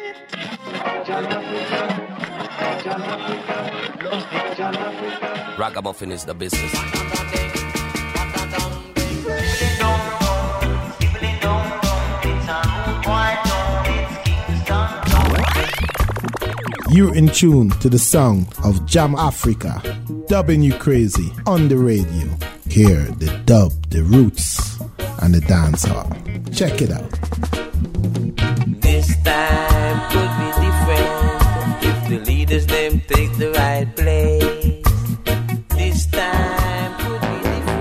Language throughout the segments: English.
Ragamuffin is the business. You're in tune to the sound of Jam Africa, dubbing you crazy on the radio. Hear the dub, the roots, and the dancehall. Check it out. This time could be different if the leaders them take the right place. This time could be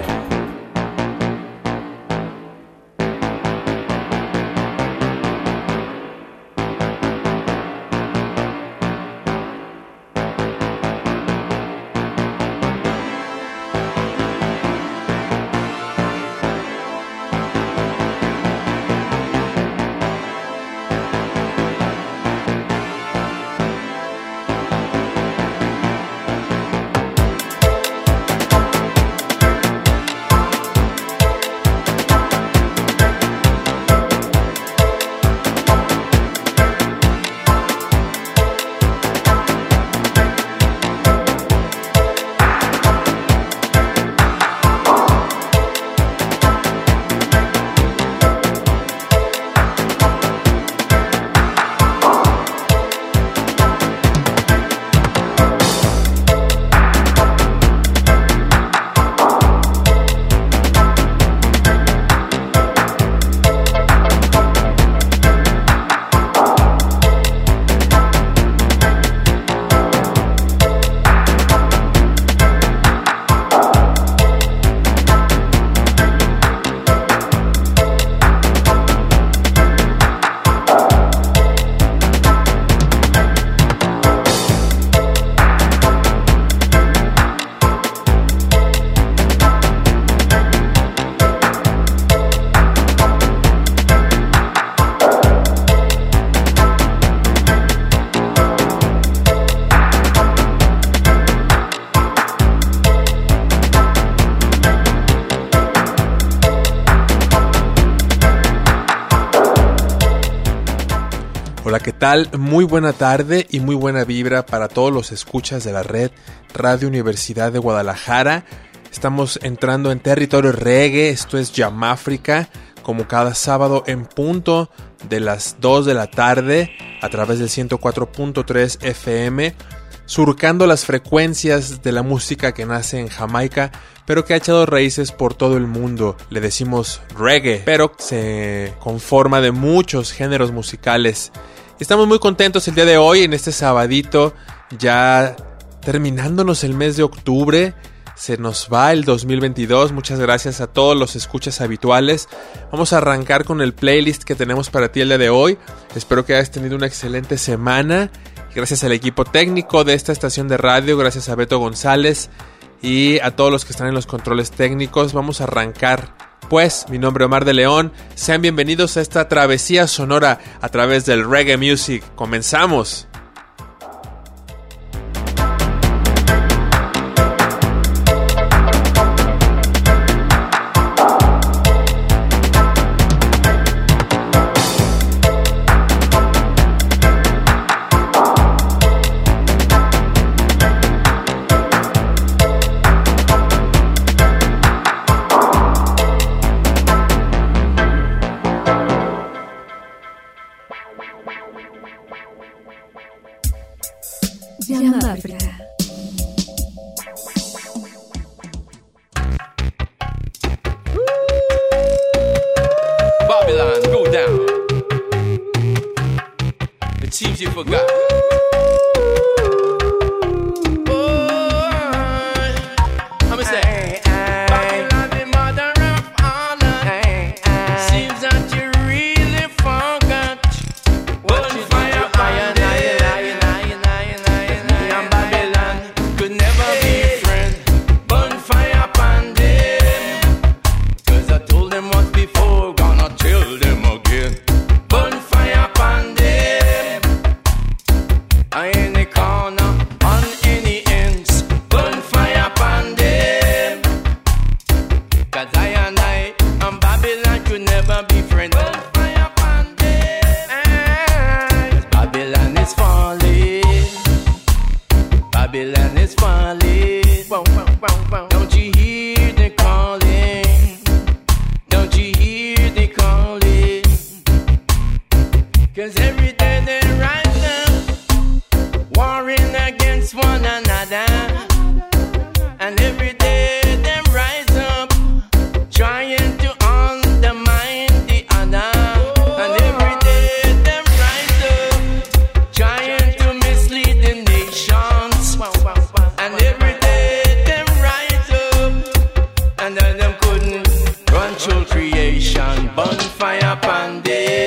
Hola, ¿qué tal? Muy buena tarde y muy buena vibra para todos los escuchas de la red Radio Universidad de Guadalajara. Estamos entrando en territorio reggae, esto es Jam Africa, como cada sábado en punto de las 2 de la tarde a través del 104.3 FM, surcando las frecuencias de la música que nace en Jamaica, pero que ha echado raíces por todo el mundo. Le decimos reggae, pero se conforma de muchos géneros musicales. Estamos muy contentos el día de hoy, en este sabadito, ya terminándonos el mes de octubre. Se nos va el 2022, muchas gracias a todos los escuchas habituales. Vamos a arrancar con el playlist que tenemos para ti el día de hoy. Espero que hayas tenido una excelente semana. Gracias al equipo técnico de esta estación de radio, gracias a Beto González y a todos los que están en los controles técnicos. Vamos a arrancar. Pues, mi nombre es Omar de León. Sean bienvenidos a esta travesía sonora a través del reggae music. ¡Comenzamos! Jam Africa. Babylon, go down. It seems you forgot. 'Cause every day they rise up, warring against one another. And every day they rise up, trying to undermine the other. And every day they rise up, trying to mislead the nations. And every day they rise up, and then them couldn't control creation. Bonfire upon them.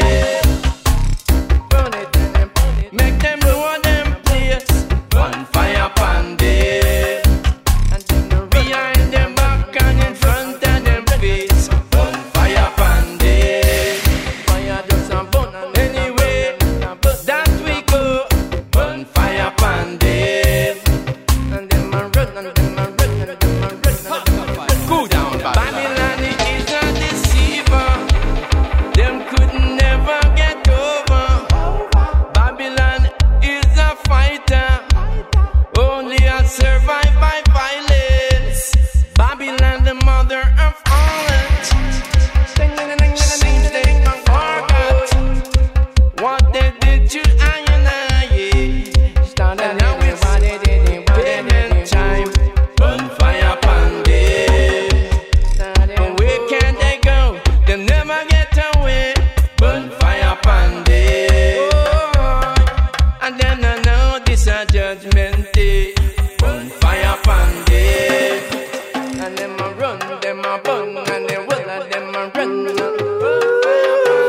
Make them know them place. Bonfire upon them. Behind them back and in front of them face. Bonfire upon them. Fire just a burn anyway that we go. Bonfire upon them. And them a run, and them a run, and them a run. Cool down, Babylon is a deceiver. Them could never get over. Babylon is a fighter, only a survive by violence. Babylon, the mother of all it. Seems they forgot what they did to I and I. And now it's payment time. Bonfire upon them. And where can they go? They never get away. Bonfire upon them. And then I know this a judgment day. Bonfire upon them. And them a run, them a bun, and them will, and them a run. Bonfire upon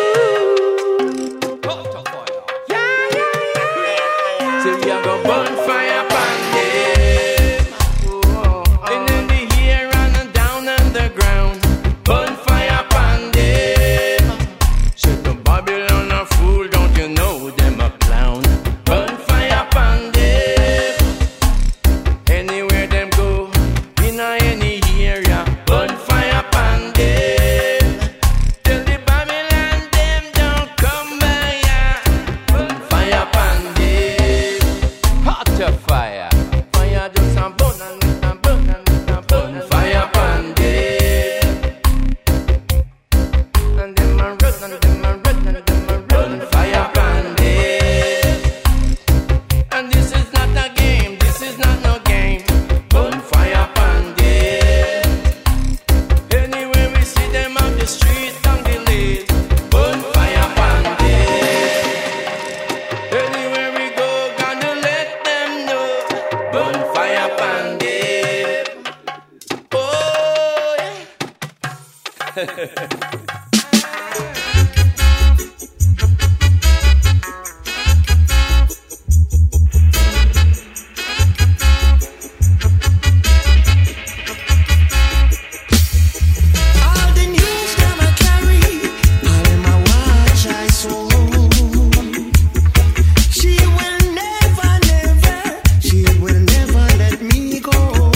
them. Yeah. So you have a bonfire upon them. And in the air and down underground. Bonfire upon them. Said the Babylon a fool, don't you know them a clown? Bonfire upon them. Anywhere them go, in any area. Bonfire upon them. Tell the Babylon them don't come by ya. Bonfire upon them. Hot of fire. Fire just a burn and a burn and a burn. Bonfire upon them. And them a run, and them a run, and them a run. Bonfire upon them. And this is not a game, this is not no game. Bonfire upon them. Anywhere we see them on the street, on the lane. Bonfire upon them. Anywhere we go, gonna let them know. Bonfire upon them. Oh, yeah. All the news them I carry, all in my watch I saw. She will never, never, she will never let me go.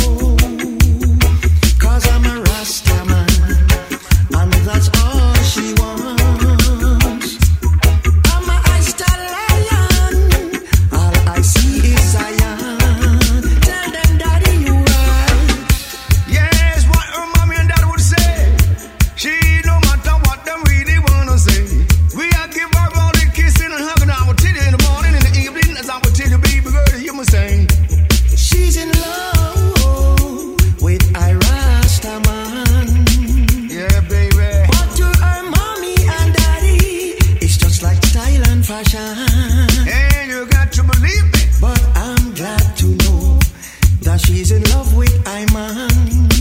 'Cause I'm a Rasta man, and that's all she wants. I'm a Rasta lion, all I see is Zion. Tell them daddy you right. Yes, what her mommy and dad would say. She no matter what them really wanna say. We are give her all the kissing and hugging. I will tell you in the morning, in the evening, as I will tell you, baby girl, you must say. She's in love with I Rasta man. Yeah, baby. But to her mommy and daddy, it's just like style and fashion. And you got to believe me. But I'm glad to know that she's in love with I man.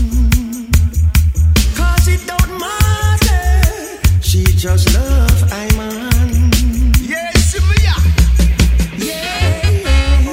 'Cause it don't matter, she just love I man. Yes, me, yeah. Yeah.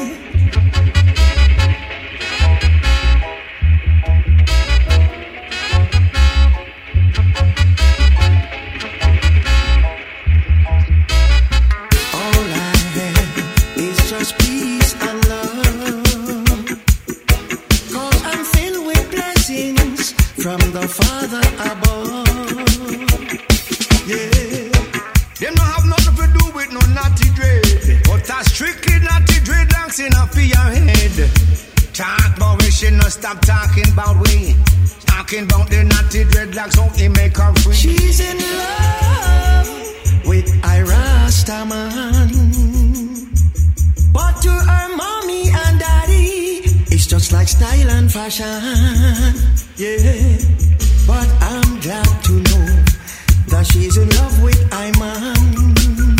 All I have is just peace and love. 'Cause I'm filled with blessings from the Father above. Yeah. Them don't have nothing to do with no naughty dread. But a strictly naughty dreadlocks in a for your head. Talk about we should not stop talking about we. Talking about the naughty dreadlocks, hope they make her free. She's in love with I Rastaman. But to her mommy and daddy, it's just like style and fashion. Yeah, but I'm glad to know that she's in love with I man.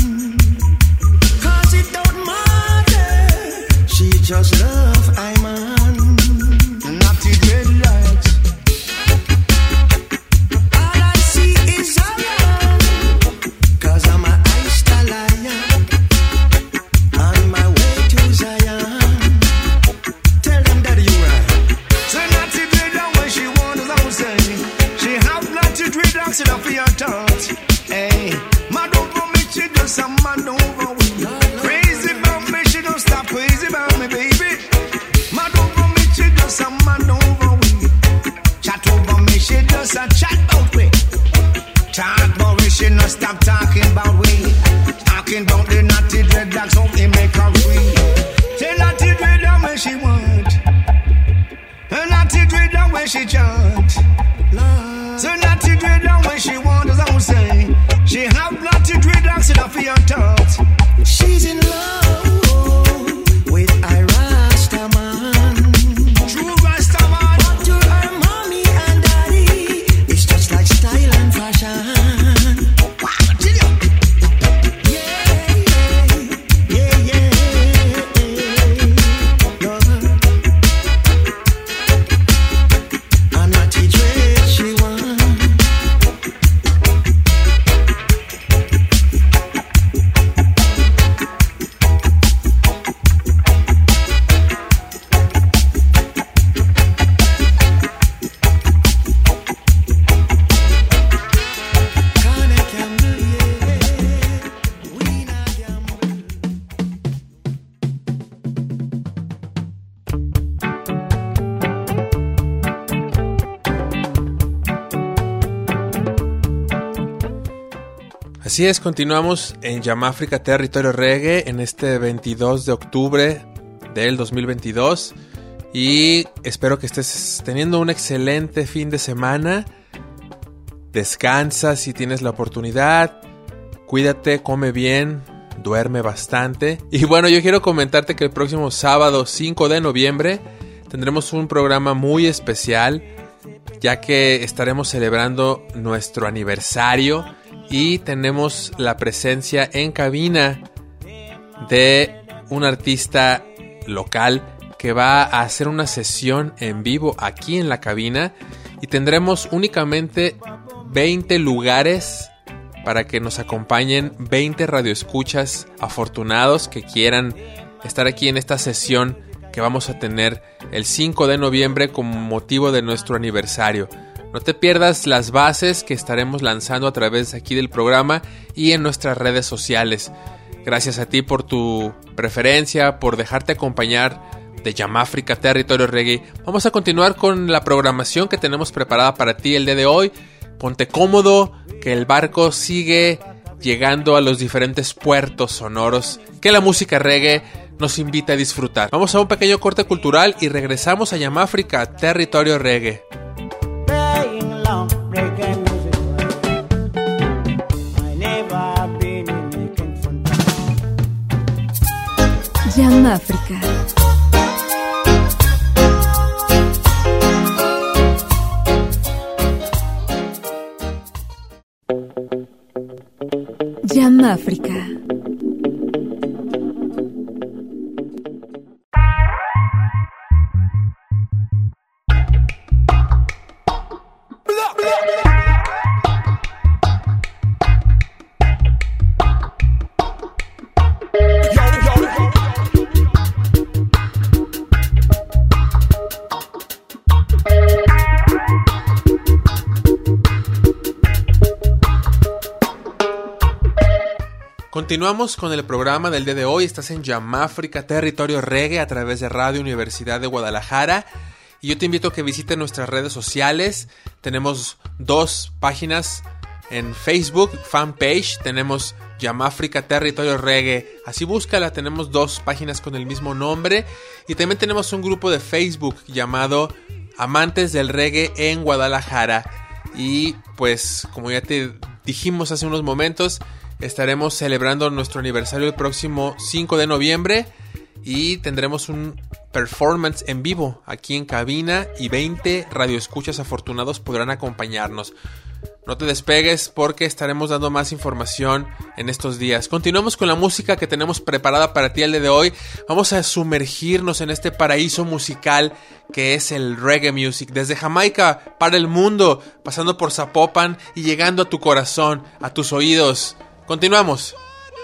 Cause it don't matter, she just love I man. Naughty dreadlocks. All I see is Zion, cause I'm a Stallion on my way to Zion. Tell them that you right. So naughty dreadlocks when she wanders, I would say she have naughty dreadlocks in her for your thoughts. Hey, mad over me, she does some mad over me. Crazy about me, she don't stop crazy about me, baby. Mad over me, she does some mad over me. Chat over me, she does a chat about me. Talk about me, she don't stop talking about we. Talking about the naughty dreadlocks, how they make her free. Tell naughty dreadlock when she want. A naughty dreadlock when she chant. So naughty dreadlock when she want, as I would say. She have naughty dreadlocks in her for your thoughts. She's in love with I Rastaman. True Rastaman. But to her mommy and daddy, it's just like style and fashion. Wow, tell you. A naughty dread she want. Canna gamble, yeah. We not gamble. Así es, continuamos en Yamáfrica Territorio Reggae en este 22 de octubre del 2022 y espero que estés teniendo un excelente fin de semana. Descansa si tienes la oportunidad, cuídate, come bien, duerme bastante. Y bueno, yo quiero comentarte que el próximo sábado 5 de noviembre tendremos un programa muy especial, ya que estaremos celebrando nuestro aniversario y tenemos la presencia en cabina de un artista local que va a hacer una sesión en vivo aquí en la cabina y tendremos únicamente 20 lugares para que nos acompañen 20 radioescuchas afortunados que quieran estar aquí en esta sesión que vamos a tener el 5 de noviembre como motivo de nuestro aniversario. No te pierdas las bases que estaremos lanzando a través aquí del programa y en nuestras redes sociales. Gracias a ti por tu preferencia, por dejarte acompañar de Yamáfrica Territorio Reggae. Vamos a continuar con la programación que tenemos preparada para ti el día de hoy. Ponte cómodo, que el barco sigue llegando a los diferentes puertos sonoros que la música reggae nos invita a disfrutar. Vamos a un pequeño corte cultural y regresamos a Yamáfrica Territorio Reggae. Yamáfrica. Yamáfrica. Continuamos con el programa del día de hoy. Estás en Yamáfrica Territorio Reggae a través de Radio Universidad de Guadalajara. Y yo te invito a que visites nuestras redes sociales. Tenemos 2 páginas en Facebook, fanpage. Tenemos Yamáfrica Territorio Reggae. Así búscala, tenemos 2 páginas con el mismo nombre. Y también tenemos un grupo de Facebook llamado Amantes del Reggae en Guadalajara. Y pues como ya te dijimos hace unos momentos, estaremos celebrando nuestro aniversario el próximo 5 de noviembre y tendremos un performance en vivo aquí en cabina y 20 radioescuchas afortunados podrán acompañarnos. No te despegues porque estaremos dando más información en estos días. Continuamos con la música que tenemos preparada para ti el día de hoy. Vamos a sumergirnos en este paraíso musical que es el reggae music. Desde Jamaica para el mundo, pasando por Zapopan y llegando a tu corazón, a tus oídos. Continuamos.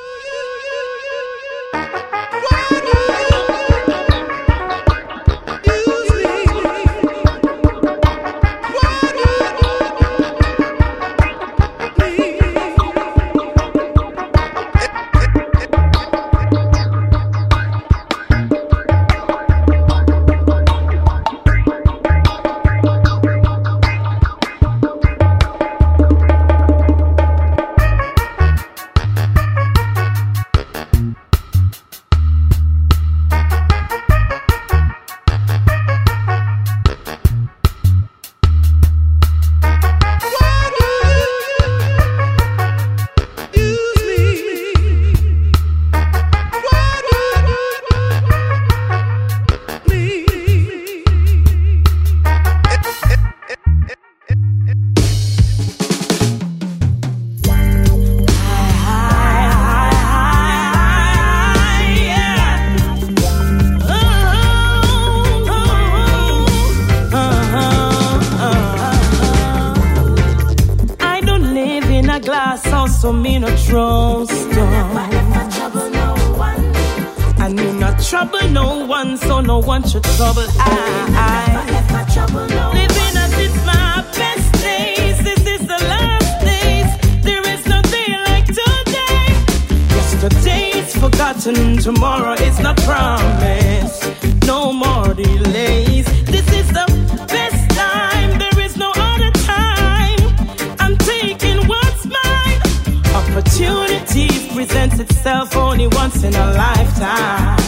So me no trust never trouble no one. And me not trouble no one, so no one should trouble I never trouble no living as it's my best days. This is the last days. There is no day like today. Yesterday is forgotten, tomorrow is not promised. No more delays. This is the best time. There is no other time. I'm taking what's mine. Opportunity presents itself only once in a lifetime.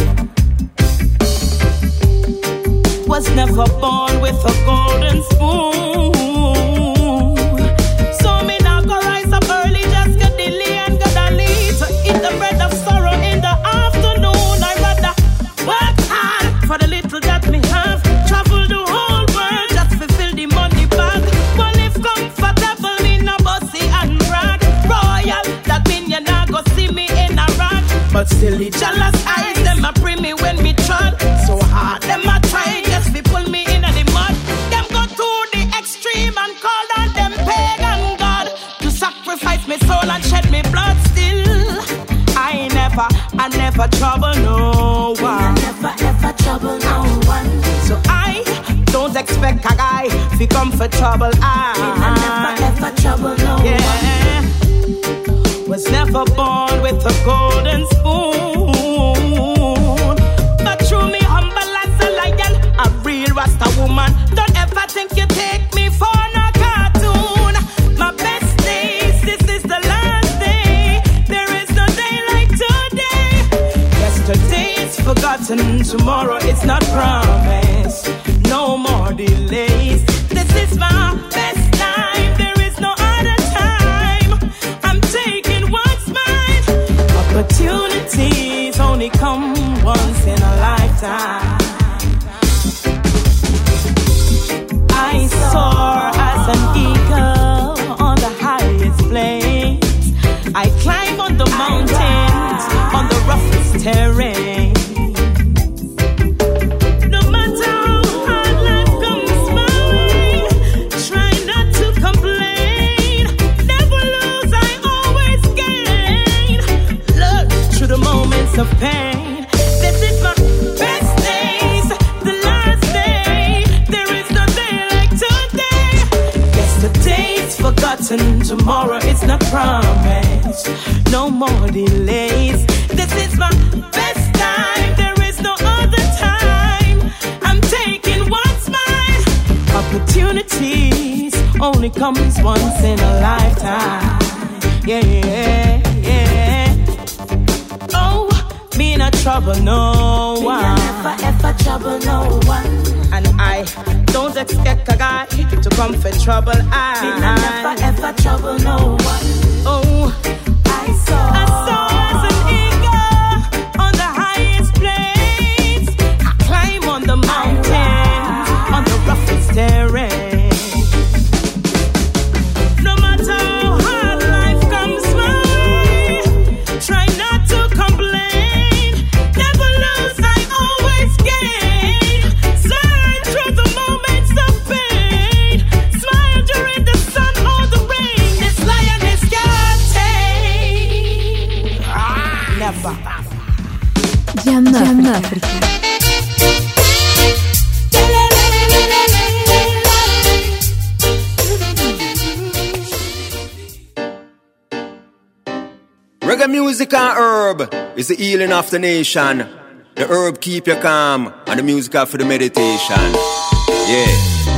Was never born with a golden spoon. So me now go rise up early, just get the lay and get the lead. To eat the bread of sorrow in the afternoon. I rather work hard for the little that me have. Travel the whole world just to fill the money bag. But live comfortable in a bussy and brag. Royal, that mean you not go see me in a rag. But still the jealous eyes, them a bring me when me trod. So hard, them a try just to pull me in the mud. Them go to the extreme and call on them pagan God to sacrifice me soul and shed me blood. Still, I never trouble no one. I never ever trouble no one. So I don't expect a guy to come for trouble. I never ever trouble no one. Was never born with a golden spoon. But through me humble as a lion, a real Rasta woman. Don't ever think you take me for no cartoon. My best days, this is the last day. There is no day like today. Yesterday is forgotten, tomorrow is not promised. No more delays. This is my best time. There is no other time. I'm taking what's mine. Opportunities only come once in a lifetime. I soar as an eagle on the highest place. I climb on the mountains, on the roughest terrain. No matter how hard life comes by, try not to complain. Never lose, I always gain. Look through the moments of pain. This is my best days, the last day. There is no day like today. Yesterday is forgotten, tomorrow is not promised. No more delays. This is my best time. There is no other time. I'm taking what's mine. Opportunities only comes once in a lifetime. Yeah, yeah, yeah. Oh, me not trouble no one. Me never ever trouble no one. And I don't expect a guy to come for trouble. Me never ever trouble no one. Oh, I I soar as an eagle on the highest place. I climb on the mountains, on the roughest terrain. No matter how hard life comes my way, try not to complain. Never lose, I always gain. Shine through the moments of pain. Smile during the sun or the rain. This lion is got tame. Never. Jam Africa. Reggae music and herb is the healing of the nation. The herb keep you calm, and the music for the meditation. Yeah.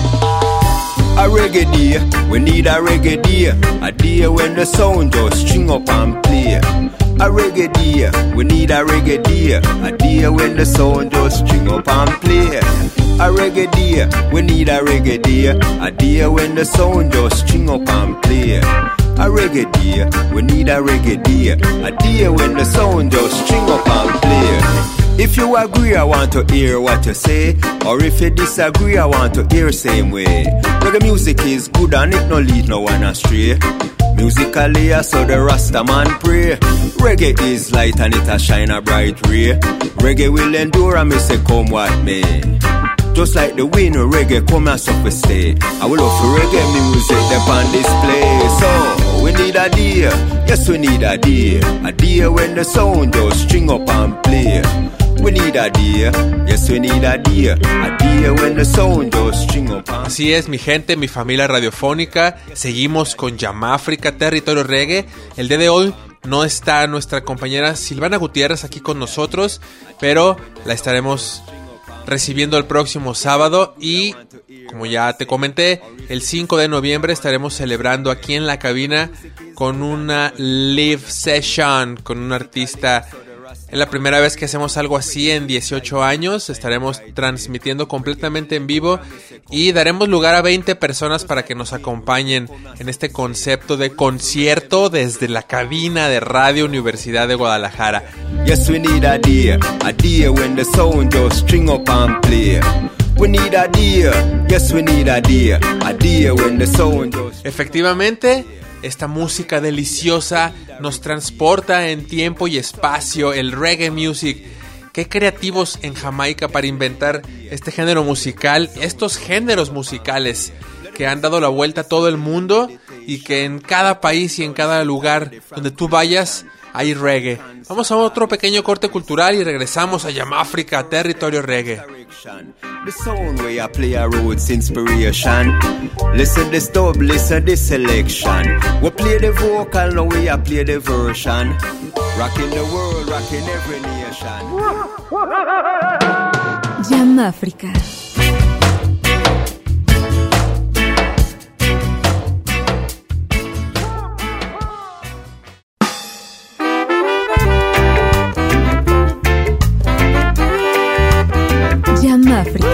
A reggae day, we need a reggae day. A day when the sound just string up and play. A reggae day, we need a reggae day. A day when the sound just string up and play. A reggae day, we need a reggae day. A day when the sound just string up and play. A reggae day, we need a reggae day. A day when the sound just string up and play. If you agree, I want to hear what you say. Or if you disagree, I want to hear same way. Reggae music is good and it no lead no one astray. Musically, I saw the Rasta man pray. Reggae is light and it a shine a bright ray. Reggae will endure and me say come what may. Just like the wind, reggae come and suffer stay. I will love for reggae music up on display. So, we need a day, yes we need a day. A day when the sound just string up and play. We need a day, yes we need a day. A day when the sound just string up and... Así es, mi gente, mi familia radiofónica. Seguimos con Jam Africa, Territorio Reggae. El día de hoy no está nuestra compañera Silvana Gutiérrez aquí con nosotros, pero la estaremos recibiendo el próximo sábado. Y como ya te comenté, el 5 de noviembre estaremos celebrando aquí en la cabina con una live session con un artista. Es la primera vez que hacemos algo así en 18 años. Estaremos transmitiendo completamente en vivo y daremos lugar a 20 personas para que nos acompañen en este concepto de concierto desde la cabina de Radio Universidad de Guadalajara. Yes, we need a day when the sound just string up and play. We need a day, yes, we need a day when the sound just... Efectivamente, esta música deliciosa nos transporta en tiempo y espacio, el reggae music. Qué creativos en Jamaica para inventar este género musical, estos géneros musicales que han dado la vuelta a todo el mundo y que en cada país y en cada lugar donde tú vayas hay reggae. Vamos a otro pequeño corte cultural y regresamos a Jam Africa, Territorio Reggae. The sound where I play a roots inspiration. Listen this dub, listen this selection. We play the vocal, now we play the version. Rocking the world, rocking every nation. Jam Africa. Jam Africa.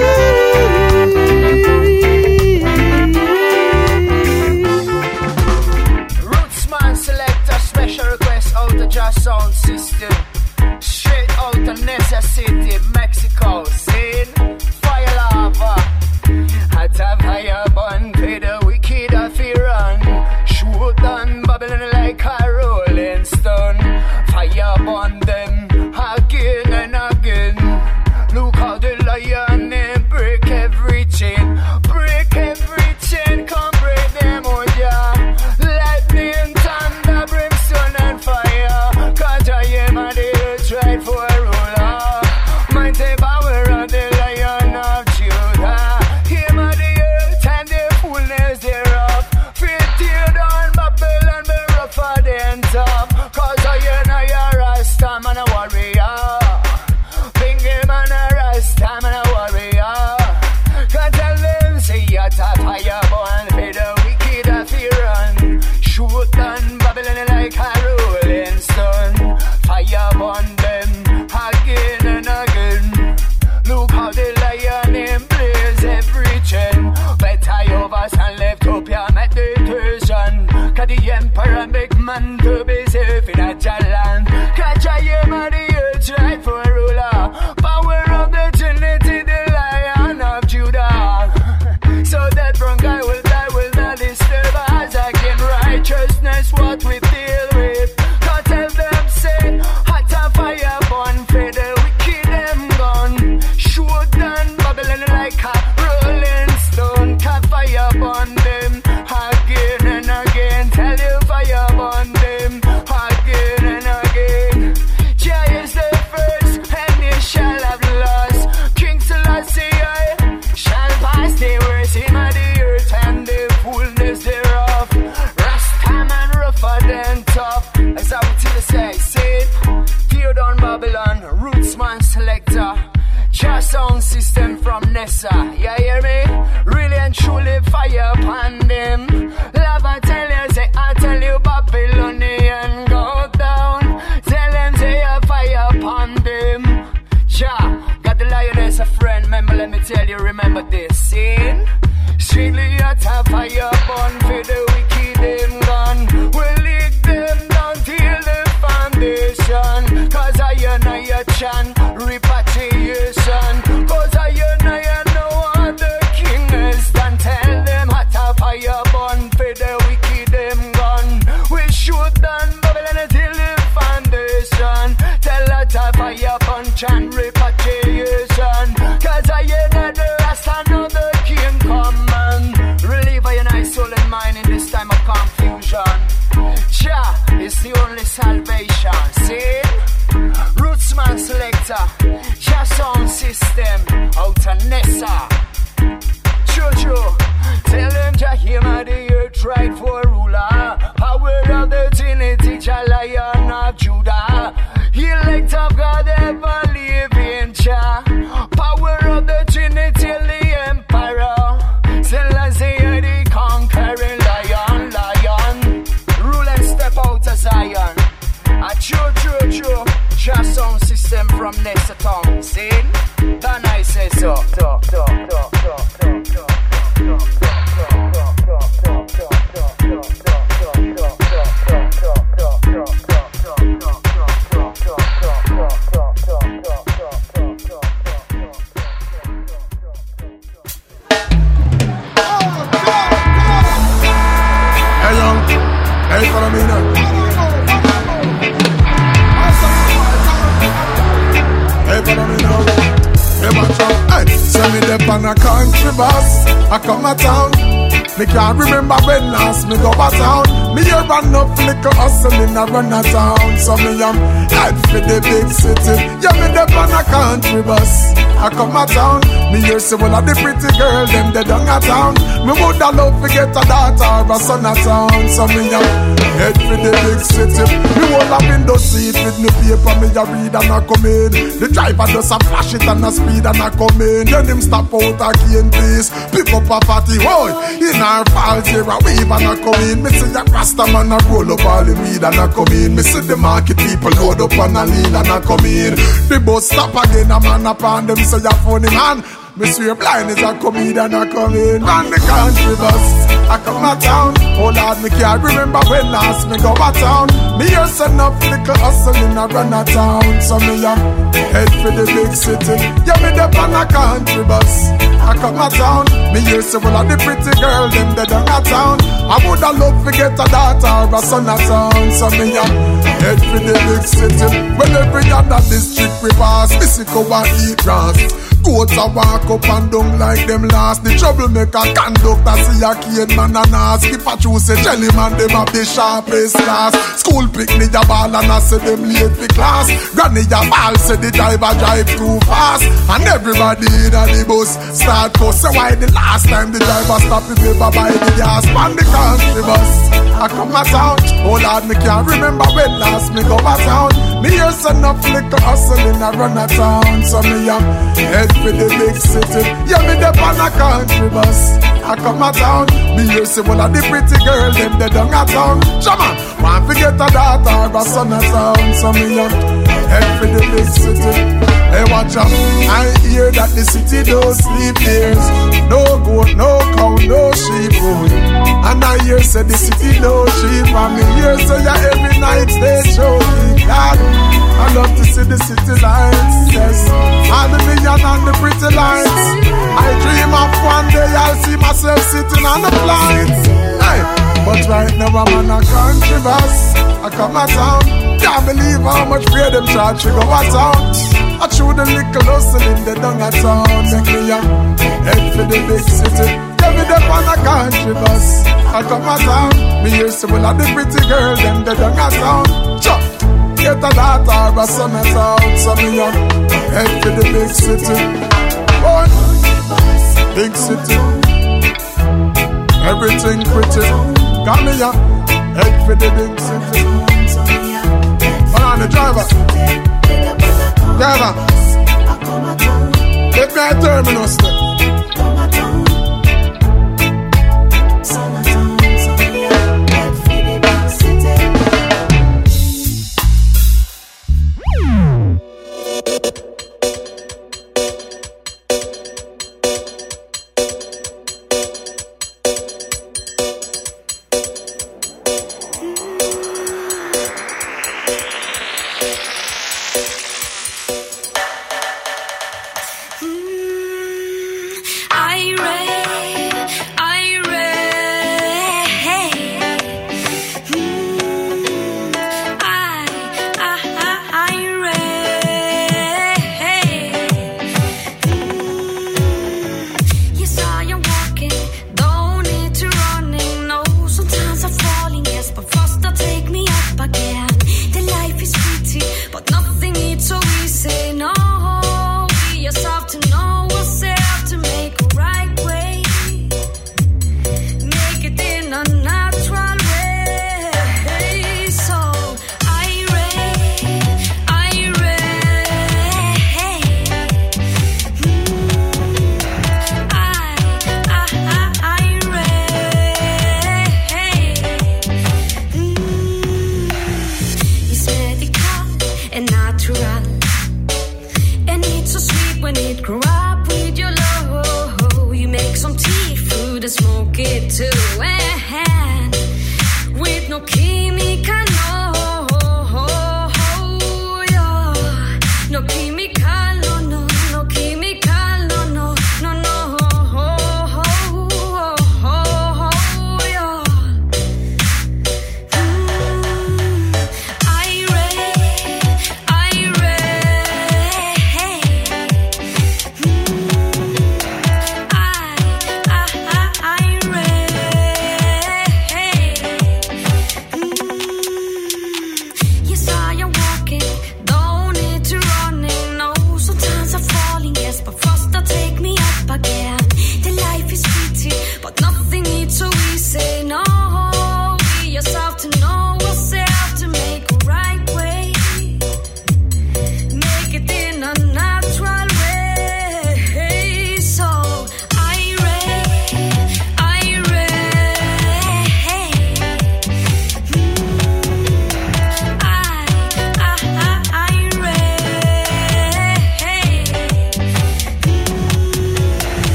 Rootsman select a special request out of Just Sound System. Straight out of Nessa City, Mexico. Scene, fire lava. Hot a fire burn, pay the wicked a fear run. Shoot down, bubbling like a rolling stone. Fire burn them again and again. Look how the lion and break every chain. Break every chain, come break them all, yeah. Lightning, thunder, brimstone and fire. Cause I am a day tried for a ruler. Mighty power of the lion of Judah. Him of the earth and the fullness thereof. Feet tear down Babylon, be rougher than tough. Cause I am a Rasta man a warrior. Time and a warrior. Can't tell them, say you're a fire born. Pay the wicked a fear run. Shoot down Babylon like a rolling stone. Fire burn them again and again. Look how the lion embrace every chain. Better overs and left up your meditation. Cause the emperor make man to be safe Just sound system from Nessa. You hear me? Really and truly fire upon them. Love I tell you, say I tell you Babylonian go down. Tell them say a fire upon them. Got the lioness a friend. Remember, let me tell you, remember this scene. Strictly at a fire burn for the wicked them gone. We'll lick them down till the foundation. Cause I know your chant repatriation. Cause I know other king is done. Tell them at a fire burn for the wicked them gone. We shoot down Babylon till the foundation. Tell at a fire burn chant repatriation. Cause I know the last another king come and relieve your nice soul and mind in this time of confusion. Jah is the only salvation. See? Rootsman selector, Jah sound system, out of Nessa. True. Tell them Jah him of the earth right for ruler. Power of the Trinity, Jah Lion of Judah. Elect of God ever live in Jah. Power of the Trinity, the Emperor. Selassie the conquering lion. Rule and step out of Zion. True. Just sound system from Nessa town. See? Then I say so. Hey, follow me now. Hey, follow me now. Hey, watch out. Hey, send me up on a country bus. I come a town. Me can't remember when last me go a town. Me hear run up little hustling a run a town. So me am head for the big city. Yeah, me up on a country bus. I come a town. Me hear say well of the pretty girl them they done a town. Me woulda love to get a daughter or a son a town. So me am head for the big city. Me hold a window seat with me paper. Me a read and a come in. The driver does a flash it and a speed and a come in. Then him stop out a cane place. Pick up a fatty boy. In our falls here a weave and a come in. Me see a rasta man a roll up all the weed and a come in. Me see the market people load up and a lean and a come in. The bus stop again a man upon them say a funny man. Me swear blind is a comedian a come in. Run the country bus, I come a town. Oh Lord, me can't remember when last me go a town. Me hear send up little hustling a run a town. So me a head for the big city. Yeah, me up on a country bus, I come a town. Me hear say well of the pretty girl them they done a town. I woulda love to get a daughter or a son a town. So me a head for the big city. When every other district we pass, me see go and eat grass. Goats a walk up and down like them last. The troublemaker conductor see a cane man and ask. If I choose a jelly man, them have the sharpest class. School pick me a ball and I say them late for class. Granny a ball say the driver drive too fast. And everybody in the bus start cuss. So why the last time the driver stop it never buy the gas on the country bus? I come a town. Oh Lord, me can't remember when last me go a town. Me hear some enough little hustling a run a town. So me am head for the big city. Yeah, me up on a country bus, I come a town. Me hear say well of the pretty girl them they done a town. Shaman, want to get a daughter or a son a town. So me am head for the big city. Hey, watch out, I hear that the city don't sleep days. No goat, no cow, no sheep road. And I hear say the city no sheep. And me hear say yeah, every night they show me God. I love to see the city lights, yes. All the million and the pretty lights. I dream of one day I'll see myself sitting on the flights. Hey, but right now I'm on a country bus, I come a town. Can't believe how much fear them charge to go a town. I chew the little hustling they done a town. Make me a head for the big city. Get me up on a country bus, I come a town. Me hear say well of the pretty girl them they done a town. Chop. Get a daughter or a son a town. So me a head for the big city. Oh, big city. Everything pretty. Got me a head for the big city. Hold on the driver. Driver. me a terminus.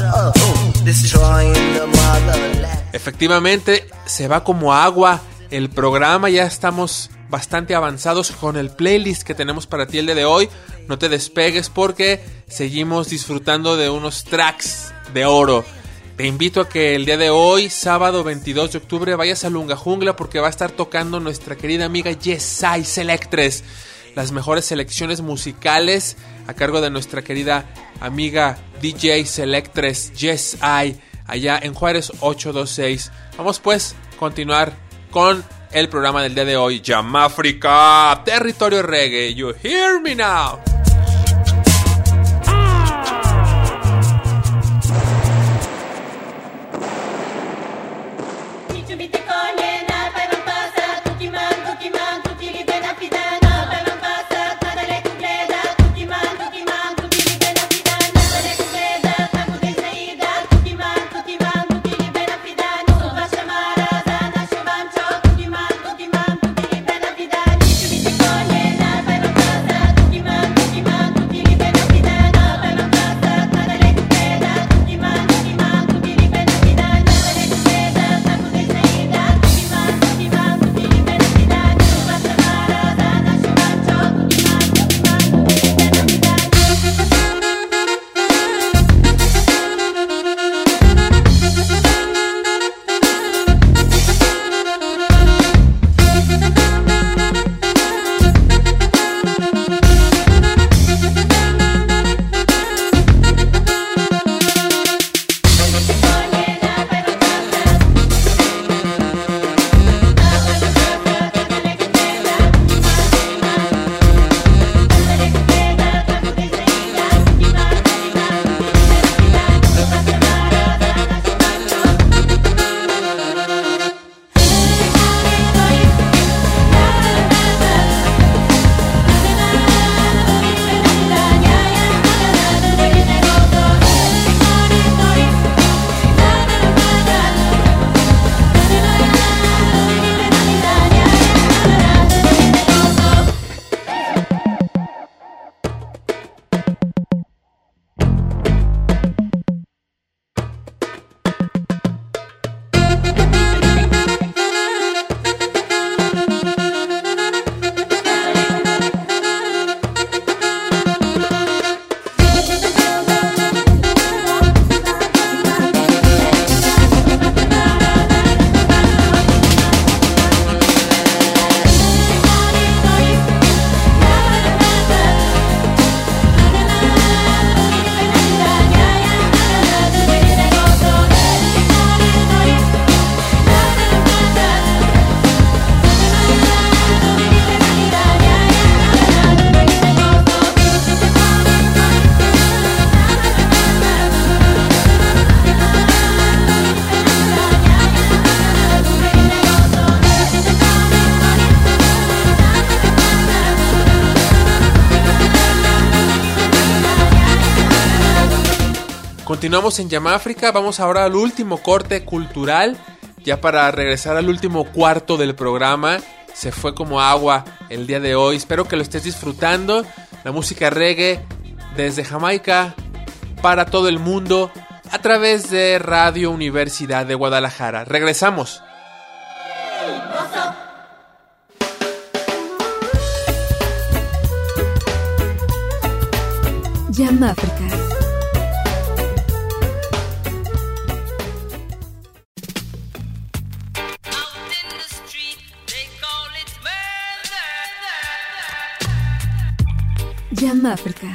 destroying the motherland. Efectivamente, se va como agua el programa. Ya estamos bastante avanzados con el playlist que tenemos para ti el día de hoy. No te despegues porque seguimos disfrutando de unos tracks de oro. Te invito a que el día de hoy, sábado 22 de octubre, vayas a Lunga Jungla porque va a estar tocando nuestra querida amiga Yesai Selectres. Las mejores selecciones musicales a cargo de nuestra querida amiga DJ Selectres Yesai, allá en Juárez 826. Vamos pues a continuar con el programa del día de hoy. Jamafrica, territorio reggae. You hear me now. Continuamos en Jamafrica, vamos ahora al último corte cultural, ya para regresar al último cuarto del programa. Se fue como agua el día de hoy, espero que lo estés disfrutando. La música reggae desde Jamaica para todo el mundo a través de Radio Universidad de Guadalajara. Regresamos. Jamafrica. Jamafrica.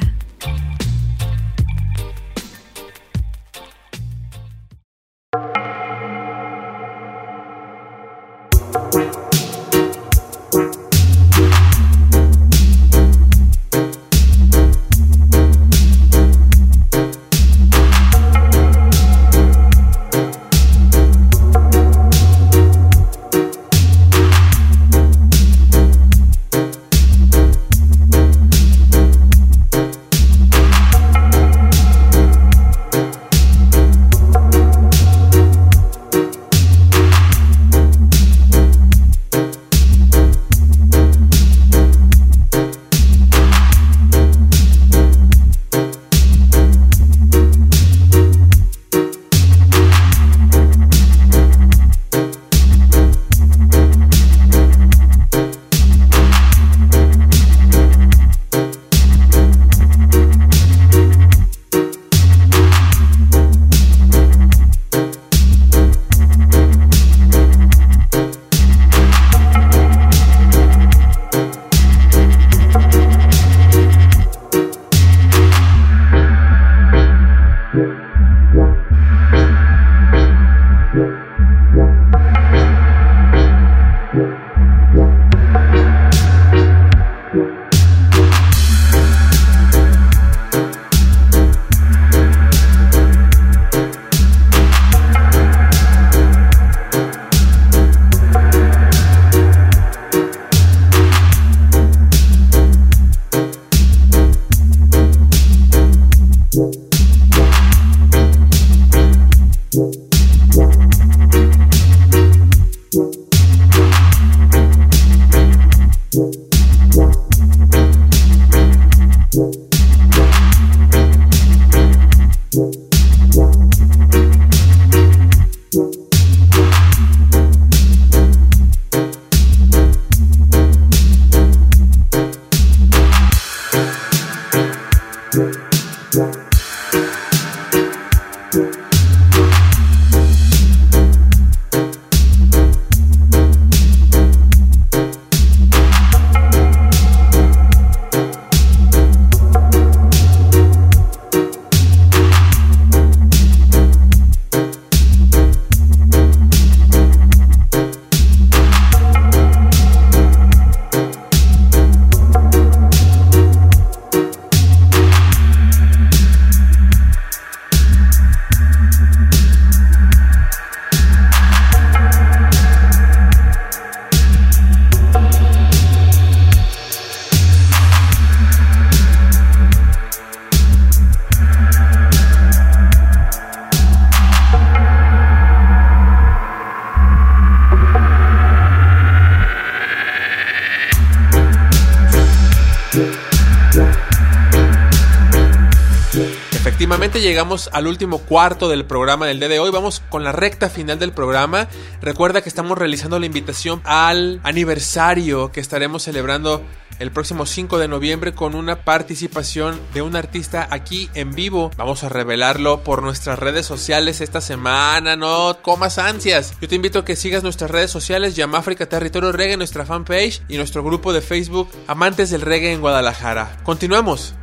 Efectivamente llegamos al último cuarto del programa del día de hoy. Vamos con la recta final del programa. Recuerda que estamos realizando la invitación al aniversario que estaremos celebrando el próximo 5 de noviembre con una participación de un artista aquí en vivo. Vamos a revelarlo por nuestras redes sociales esta semana, no comas ansias. Yo te invito a que sigas nuestras redes sociales, Jamafrica Territorio Reggae, nuestra fanpage y nuestro grupo de Facebook Amantes del Reggae en Guadalajara. Continuamos.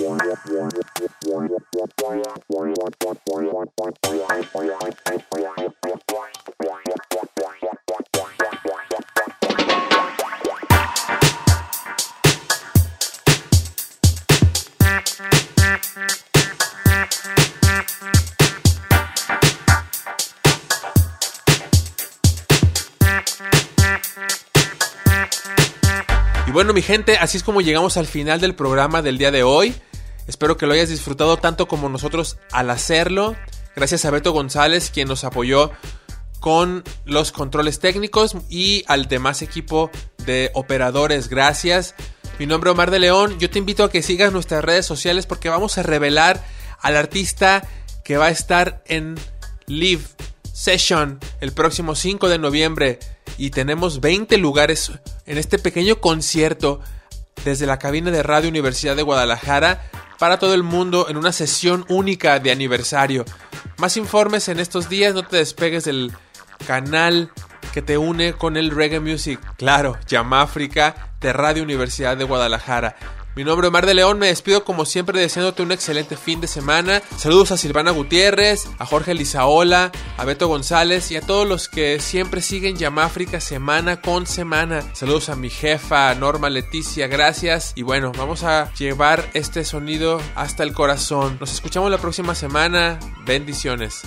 Y bueno, mi gente, así es como llegamos al final del programa del día de hoy. Espero que lo hayas disfrutado tanto como nosotros al hacerlo. Gracias a Beto González, quien nos apoyó con los controles técnicos, y al demás equipo de operadores. Gracias. Mi nombre es Omar de León. Yo te invito a que sigas nuestras redes sociales, porque vamos a revelar al artista que va a estar en Live Session el próximo 5 de noviembre. Y tenemos 20 lugares en este pequeño concierto desde la cabina de Radio Universidad de Guadalajara para todo el mundo, en una sesión única de aniversario. Más informes en estos días. No te despegues del canal que te une con el reggae music. Claro, Jamáfrica de Radio Universidad de Guadalajara. Mi nombre es Omar de León, me despido como siempre deseándote un excelente fin de semana. Saludos a Silvana Gutiérrez, a Jorge Lizaola, a Beto González y a todos los que siempre siguen Jamáfrica semana con semana. Saludos a mi jefa Norma Leticia, gracias. Y bueno, vamos a llevar este sonido hasta el corazón. Nos escuchamos la próxima semana. Bendiciones.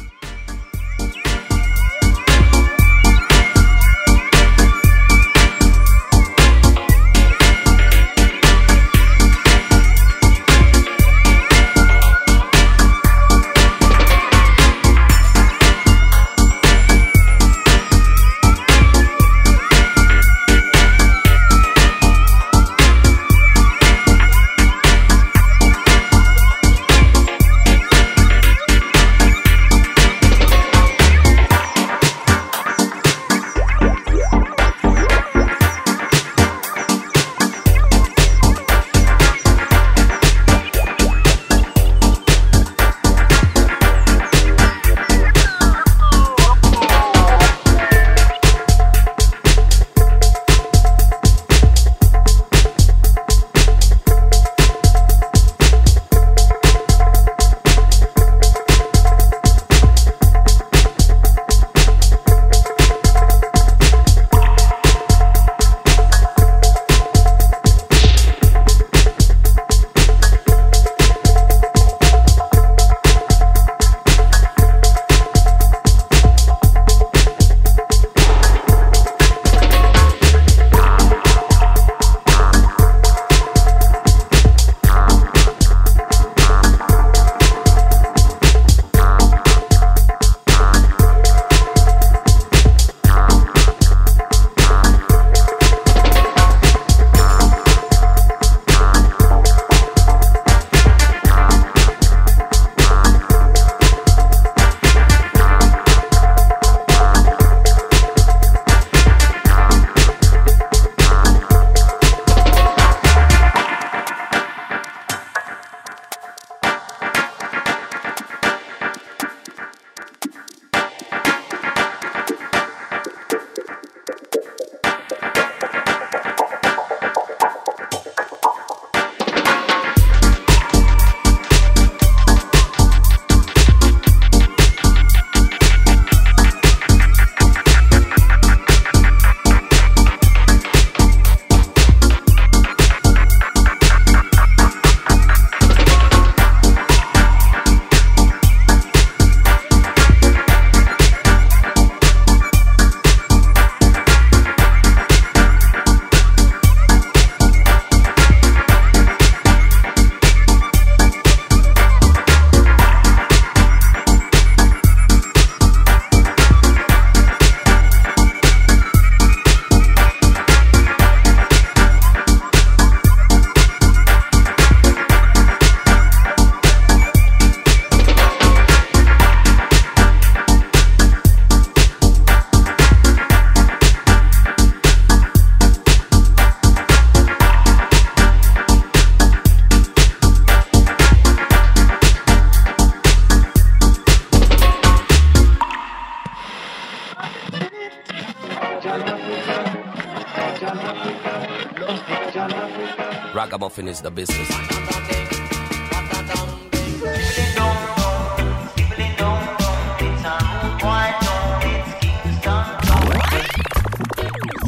Ragamuffin is the business.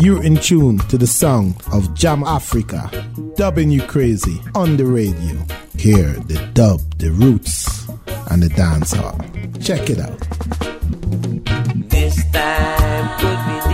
You're in tune to the sound of Jam Africa, dubbing you crazy on the radio. Hear the dub, the roots, and the dancehall. Check it out. This time could be